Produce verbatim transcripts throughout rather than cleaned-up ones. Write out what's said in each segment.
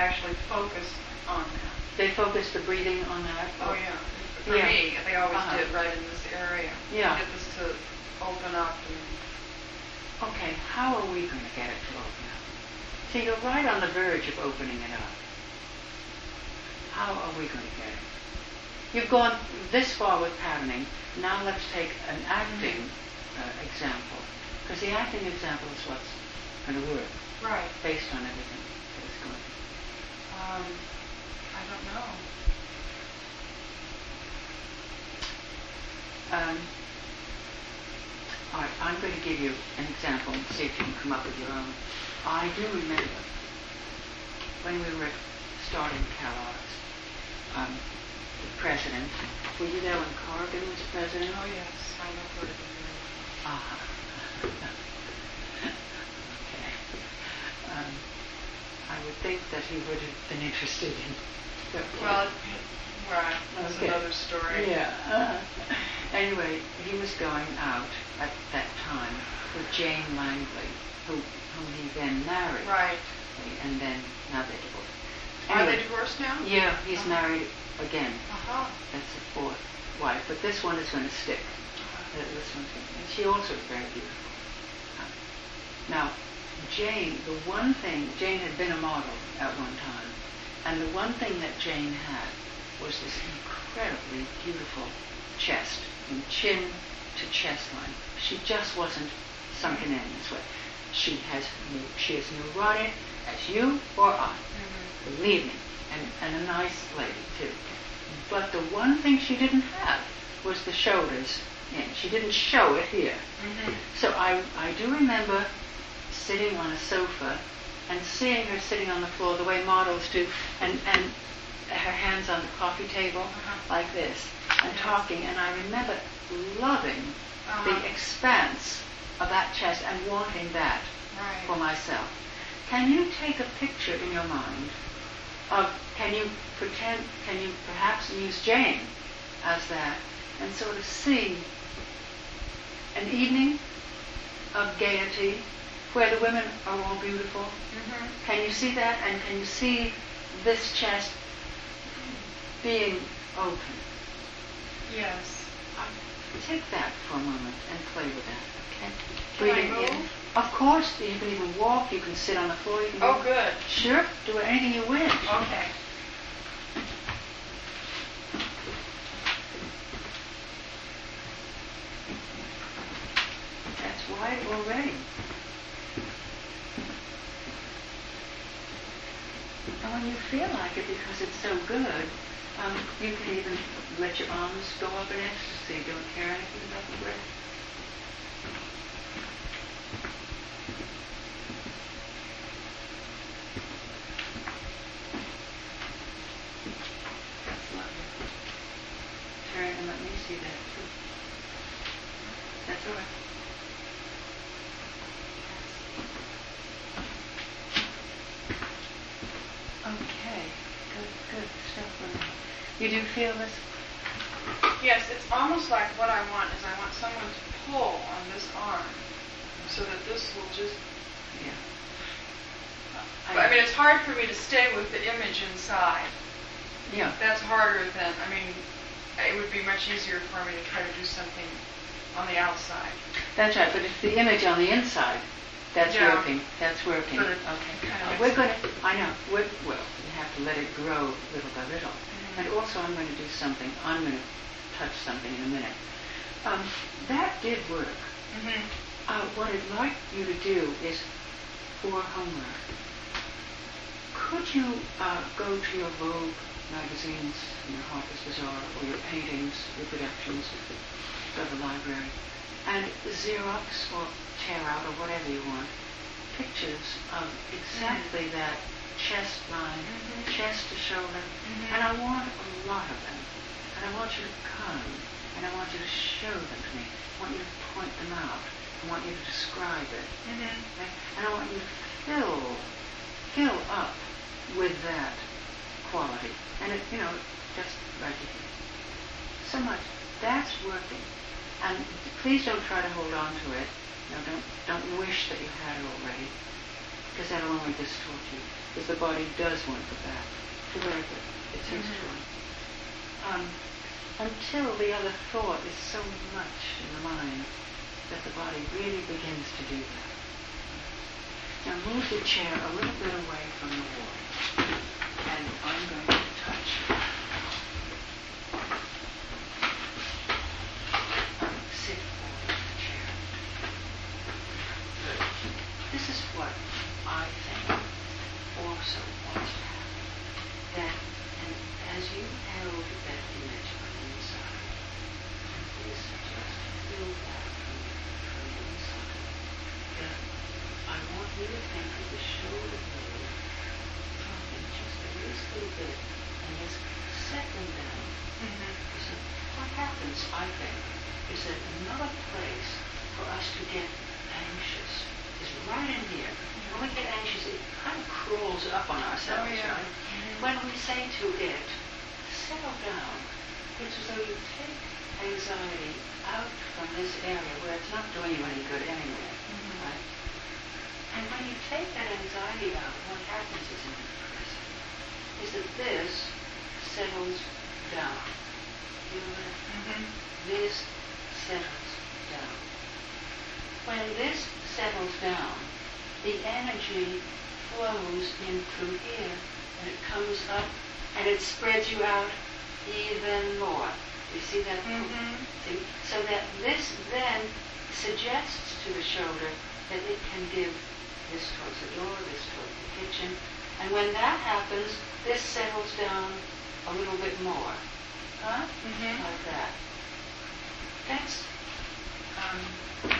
actually focus on that. They focus the breathing on that? Oh yeah. For yeah. me, they always uh-huh. did right in this area. Yeah. Get this to open up. And okay, how are we going to get it to open up? See, you're right on the verge of opening it up. How are we going to get it? You've gone this far with patterning. Now let's take an acting mm-hmm. uh, example. Because the acting example is what's going to work. Right. Based on everything that is going on. Um, I don't know. Um, all right, I'm going to give you an example and see if you can come up with your own. I do remember when we were starting CalArts, um, the president, were you there when Corrigan was president? Oh yes, I know Corrigan. Ah. Okay. Um, I would think that he would have been interested in. Well, right, that's okay. another story. Yeah. Uh, anyway, he was going out at that time with Jane Langley, who whom he then married. Right. And then now they're divorced. Anyway, Anyway, Are they divorced now? Yeah, he's uh-huh. married again. Uh-huh. That's the fourth wife, but this one is going to stick. Uh, this one's going to, and she also is very beautiful. Uh, now, Jane, the one thing, Jane had been a model at one time, and the one thing that Jane had was this incredibly beautiful chest, from chin to chest line. She just wasn't sunken in this way. She has she is neurotic as you or I. Mm-hmm. Believe me, and, and a nice lady too. But the one thing she didn't have was the shoulders in. She didn't show it here. Mm-hmm. So I I do remember sitting on a sofa and seeing her sitting on the floor the way models do, and, and her hands on the coffee table uh-huh. like this, and yes. talking, and I remember loving uh-huh. the expanse of that chest and wanting that right. for myself. Can you take a picture in your mind of, can you pretend, can you perhaps use Jane as that, and sort of see an evening of gaiety where the women are all beautiful? Mm-hmm. Can you see that? And can you see this chest being open? Yes. Uh, take that for a moment and play with that. Okay. Can Breathing I move? in. Of course, you can even walk. You can sit on the floor. You can oh, do, good. Sure. Do anything you wish. Okay. That's wide already. And when you feel like it, because it's so good, um, you can even let your arms go up in ecstasy. Don't care anything about the breath. That's lovely. Turn and let me see that too. That's all right. Okay, good, good stuff. You do feel this? Yes, it's almost like what I want is I want someone to pull on this arm so that this will just... Yeah. I, I mean, it's hard for me to stay with the image inside. Yeah. That's harder than, I mean, it would be much easier for me to try to do something on the outside. That's right, but it's the image on the inside that's yeah. working. That's working. But it okay. Kind Uh, of we're going to, I know, we're, well, you have to let it grow little by little. Mm-hmm. And also I'm going to do something, I'm going to touch something in a minute. Um, that did work. Mm-hmm. Uh, what I'd like you to do is, for homework, could you uh, go to your Vogue magazines, your Harper's Bazaar, or your paintings, reproductions, go to the library, and Xerox or tear out or whatever you want, pictures of exactly mm-hmm. that chest line, mm-hmm. chest to shoulder, mm-hmm. and I want a lot of them. And I want you to come, and I want you to show them to me. I want you to point them out. I want you to describe it. Mm-hmm. Okay? And I want you to fill, fill up with that quality. And it, you know, just right here. So much. That's working. And please don't try to hold on to it. No, don't don't wish that you had it already, because that'll only distort you. because the body does want the back to where it, it seems to want. Um, until the other thought is so much in the mind that the body really begins to do that. Now move the chair a little bit away from the wall, and I'm going to touch you. Um, sit forward in the chair. Good. This is what I think also wants to happen. That, and as you held that image on the inside, please just feel that from, from the inside. That I want you to think of the shoulder blade dropping just a little bit and just settling down. Mm-hmm. So what happens, I think, is that another place for us to get anxious is right in here. When we get anxious, it kind of crawls up on ourselves, Oh, yeah. right? Mm-hmm. When we say to it, settle down, it's as though you take anxiety out from this area where it's not doing you any good anyway, Mm-hmm. right? And when you take that anxiety out, what happens is in the present is that this settles down. You know that? Mm-hmm. This settles down. When this settles down, the energy flows in through here, and it comes up, and it spreads you out even more. You see that? Mm-hmm. See? So that this then suggests to the shoulder that it can give this towards the door, this towards the kitchen, and when that happens, this settles down a little bit more. Huh? Mm-hmm. Like that. That's, um,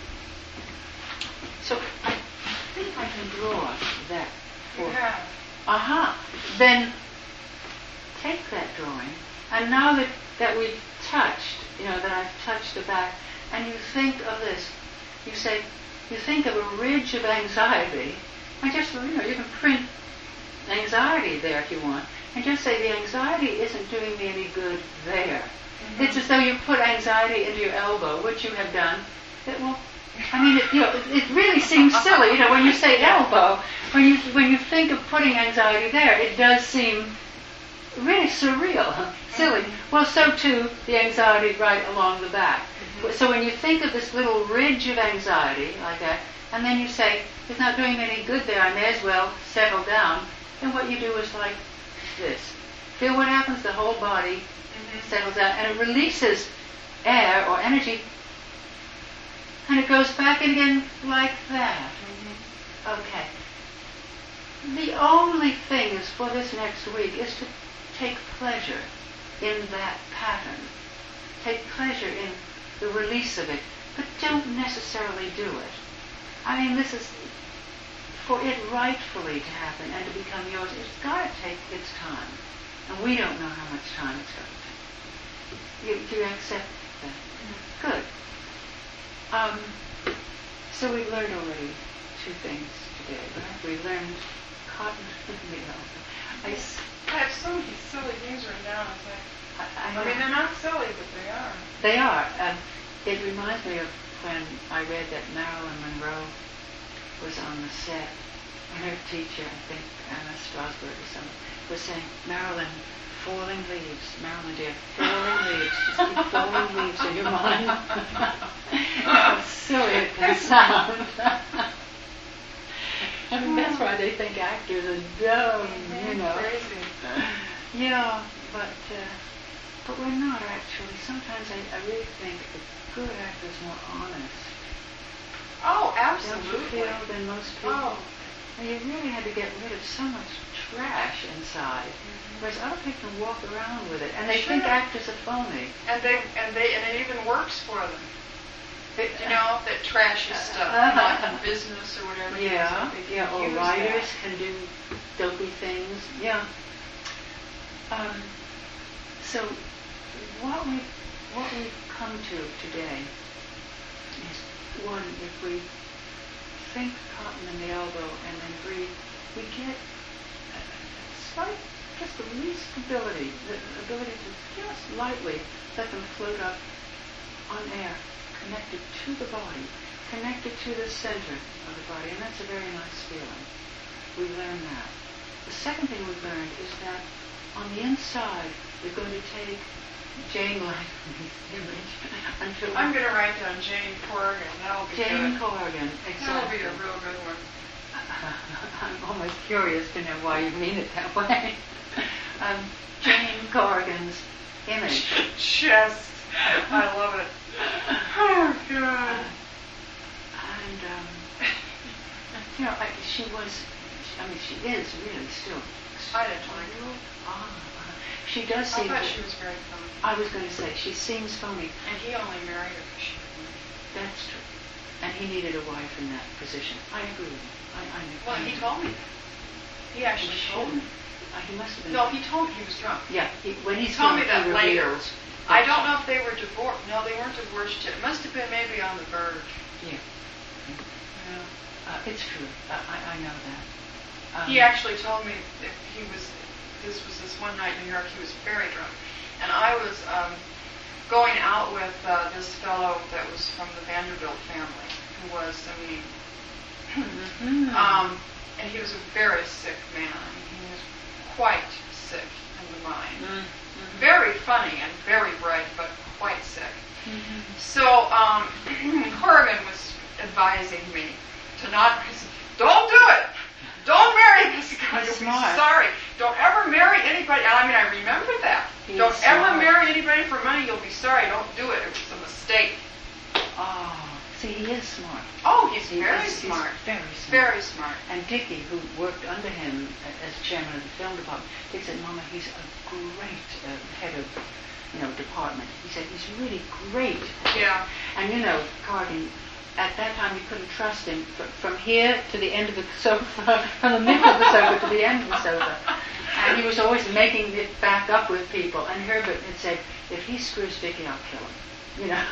so I think I can draw that for, Yeah. aha, then take that drawing, and now that, that we've touched, you know, that I've touched the back, and you think of this, you say, you think of a ridge of anxiety, and just, you know, you can print anxiety there if you want, and just say the anxiety isn't doing me any good there. Mm-hmm. It's as though you put anxiety into your elbow, which you have done. It will, I mean, it, you know, it, it really seems silly, you know, when you say elbow, when you when you think of putting anxiety there, it does seem really surreal, huh? Silly. Mm-hmm. Well, so too the anxiety right along the back. Mm-hmm. So when you think of this little ridge of anxiety like that, and then you say, it's not doing me any good there, I may as well settle down, then what you do is like this. Feel what happens? The whole body mm-hmm. settles out, and it releases air or energy, and it goes back in again like that. Mm-hmm. Okay. The only thing is for this next week is to take pleasure in that pattern. Take pleasure in the release of it, but don't necessarily do it. I mean, this is, for it rightfully to happen and to become yours, it's got to take its time. And we don't know how much time it's going to take. You, do you accept that? Mm-hmm. Good. Um, so we've learned already two things today, right? We learned cotton, you know. I, s- I have so many silly things written down. It's like, I, I, I mean, they're not silly, but they are. They are. Um, it reminds me of when I read that Marilyn Monroe was on the set, and her teacher, I think Anna Strasberg or someone, was saying, Marilyn, falling leaves, Marilyn dear, falling leaves, just keep falling leaves in your mind. How silly it can sound. I mean, that's why they think actors are dumb, you know. Crazy. Yeah, but uh, but we're not actually. Sometimes I, I really think a good actor is more honest. Oh, Don't absolutely. you feel than most people? Oh. And you really had to get rid of so much trash inside, Mm-hmm. whereas other people can walk around with it, and they Sure. think actors are phony. And they and they and it even works for them. It, You know, that trashy stuff, Uh, like in business or whatever. it is, Yeah, they can yeah. Or use writers that. can do dopey things. Yeah. Um, so what we what we've come to today is one: if we think cotton in the elbow and then breathe, we get a, a slight, just the least ability, the ability to just lightly let them float up on air, connected to the body, connected to the center of the body, and that's a very nice feeling. We learn that. second thing we've learned is that on the inside, we're going to take Jane Lightning's image until I'm going to write down Jane Corrigan. That'll be Jane good. Corrigan, exactly. That'll be a real good one. I'm almost curious to know why you mean it that way. um, Jane Corrigan's image. Just, I love it. Oh, God. And, um, you know, I, she was, I mean, she is really still. I didn't like her. Ah, she does I seem. thought to, she was very funny. I was going to say, she seems phony. And he only married her because she was funny. That's true. And he needed a wife in that position. I agree with you. I, I, Well, I he told me that. He actually He told me. Uh, he must have been. No, he told me he was drunk. Yeah, he, when He he's told me drunk, that he later. reveals I that- don't know if they were divorced. No, they weren't divorced yet. It must have been maybe on the verge. Yeah. Yeah. Uh, it's true. Uh, I, I know that. Um, He actually told me that he was, this was this one night in New York, he was very drunk. And I was um, going out with uh, this fellow that was from the Vanderbilt family, who was, I mean, mhm. um, and he was a very sick man. I mean, he was quite sick in the mind. Mhm. Very funny and very bright, but quite sick. Mhm. So um, Corrigan was advising me to not, don't do it. Don't marry this guy. He's You'll smart. be sorry. Don't ever marry anybody. And I mean, I remember that. He's Don't ever smart. marry anybody for money. You'll be sorry. Don't do it. It was a mistake. Oh, see, he is smart. Oh, he's He very is- he's smart. very smart. Very smart. And Dickie, who worked under him as chairman of the film department, he said, "Mama, he's a great uh, head of, you know, department." He said, "He's really great." Yeah. And you know, Corrigan, at that time you couldn't trust him fr- from here to the end of the sofa, from the middle of the sofa to the end of the sofa. And he was always making it back up with people. And Herbert had said, "If he screws Vicky, I'll kill him." You know.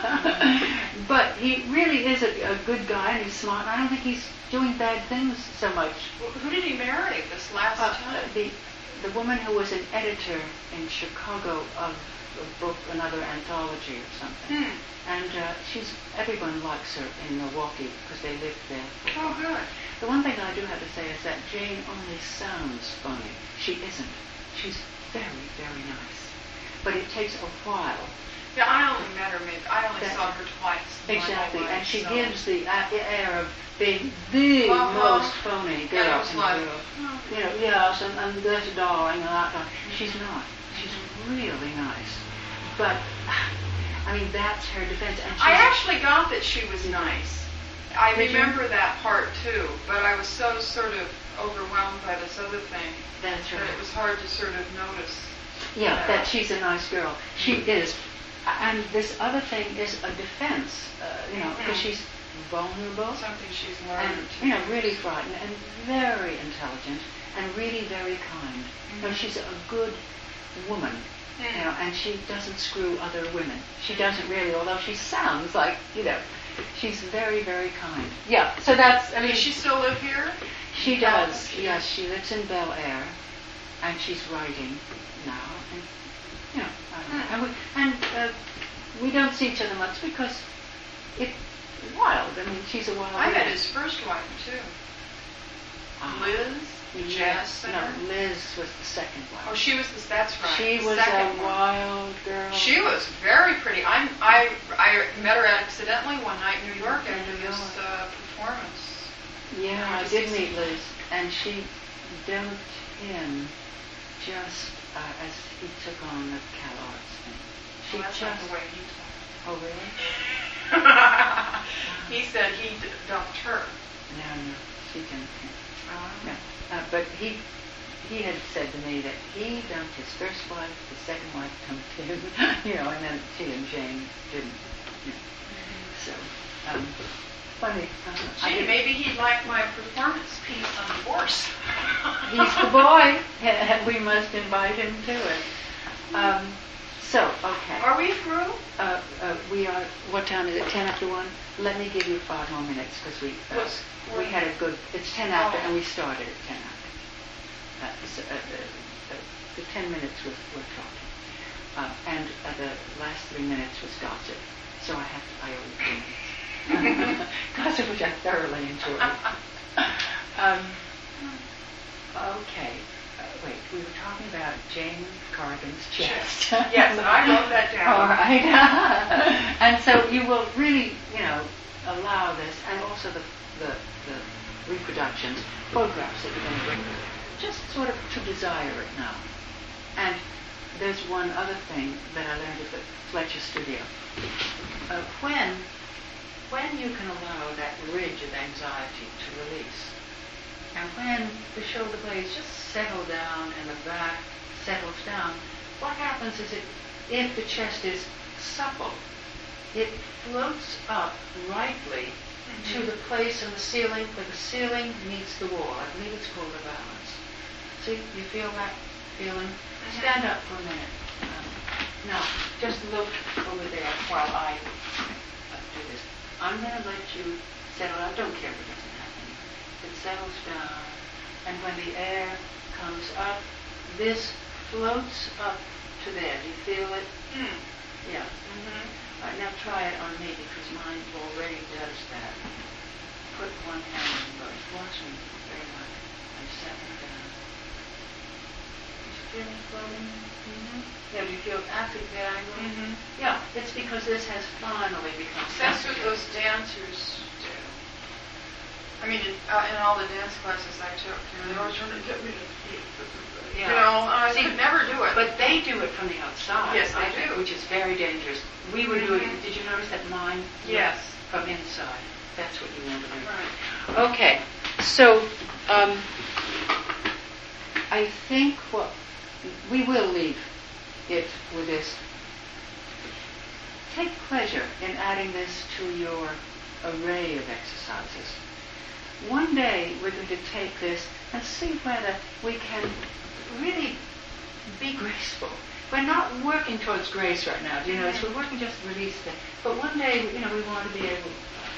But he really is a, a good guy and he's smart. And I don't think he's doing bad things so much. Well, who did he marry this last Uh, time? the the woman who was an editor in Chicago of a book, another anthology or something. Hmm. And uh, she's everyone likes her in Milwaukee because they live there. Oh, good. The one thing I do have to say is that Jane only sounds funny. She isn't. She's very, very nice. But it takes a while. Yeah, I only met her maybe. I only That- saw her twice. in my whole Exactly. life, And she so. gives the uh, air of being the Uh-huh. most phony girl And it was in the like, world. oh. You know, yes, and, and this darling and that darling. She's not. She's really nice. But, I mean, that's her defense. And she's I actually got that she was nice. I Did you? remember that part too, but I was so sort of overwhelmed by this other thing That's that right. it was hard to sort of notice. Yeah, Yeah. that she's a nice girl. She is. And this other thing is a defense, uh, you know, because Mhm. she's vulnerable Something she's and, learned. you know, really frightened and very intelligent and really very kind. You know, Mhm. she's a good woman, you know, and she doesn't screw other women. She doesn't really, although she sounds like, you know, she's very, very kind. Yeah, so that's, I mean, Does she still live here? she No, does. she Yes, does. she lives in Bel Air, and she's writing now. And you know, I don't know. Hmm. and we, and uh, we don't see each other much because it's wild. I mean, she's a wild. I met woman. his first wife too. Ah. Liz, the jazz Yes, singer. no, Liz was the second wife. Oh, she was the, that's right. she the was a second one. wild girl. She was very pretty. I I I met her accidentally one night in New York In after New this York. uh, performance. Yeah, I I just did see meet some- Liz, and she dumped him just uh, as he took on the Cal Arts thing. She Well, that's just. not the way he told Oh, really? her. He said he d- dumped her. No, no, she dumped him. Oh. No, uh, but he he had said to me that he dumped his first wife, his second wife dumped him, you know, and then she and Jane didn't. You know. So, um, funny. Uh, I Gee, didn't- maybe he'd like my performance piece on divorce. He's the boy. We must invite him to it. Um, so, okay. Are we through? Uh, uh, we are, what time is it? Ten after one? Let me give you five more minutes because we, uh, What's- we had a good, it's ten after Oh. and we started at ten after. Uh, so, uh, uh, uh, the ten minutes was, were talking. Uh, and uh, the last three minutes was gossip. So I have to, I owe you three minutes. Gossip, which I thoroughly enjoyed. Um, Okay. Uh, wait, we were talking about Jane Corrigan's chest. Yes, and I wrote that down. All right. And so you will really, you know, allow this, and also the, the, the reproductions, photographs that you're going to bring, just sort of to desire it now. And there's one other thing that I learned at the Fletcher studio. Uh, when, when you can allow that ridge of anxiety to release, and when the shoulder blades just settle down and the back settles down, what happens is it, if the chest is supple, it floats up rightly mm-hmm. to the place in the ceiling where the ceiling meets the wall. I believe it's called a balance. See, you feel that feeling? Mm-hmm. Stand up for a minute. Um, now, just look over there while I uh, do this. I'm going to let you settle. I don't care what doesn't happen. It settles down, and when the air comes up, this floats up to there. Do you feel it? Mm. Yeah. Mm-hmm. All right, now try it on me, because mine already does that. Put one hand in both. Watch me very much. I'm settling down. Is you feeling floating? Mm-hmm. Yeah, do you feel after that angle? Mm-hmm. Yeah, it's because this has finally become That's what sensitive. those dancers do. I mean, in, uh, in all the dance classes I took, you know, they always trying to get me to, Yeah. you know, I See, could never do it. But they do it from the outside. Yes, they I think, do. which is very dangerous. We were doing Mhm. it. Did you notice that mine? Yes. From inside. That's what you want to do. Right. Okay. So, um, I think what we will leave it with this. Take pleasure in adding this to your array of exercises. One day we're going to take this and see whether we can really be graceful. We're not working towards grace right now, do you notice? We're working just to release things. But one day, you know, we want to be able,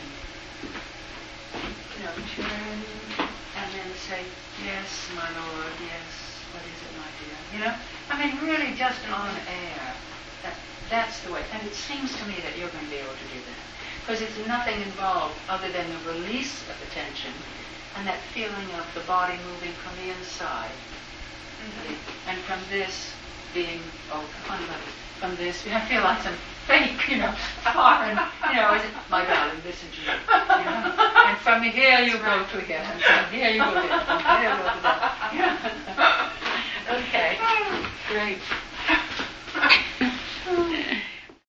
um, you know, turn and then say, yes, my Lord, yes, what is it, my dear? You know? I mean, really just on air. That, that's the way. And it seems to me that you're going to be able to do that. Because it's nothing involved other than the release of the tension and that feeling of the body moving from the inside. Mm-hmm. And from this being, oh, come on, love, from this, I feel like some fake, you know, foreign, you know, is it, my darling, listen to you, you know? And from here you go to here, and from here you go there, from here you go to there. Okay, great.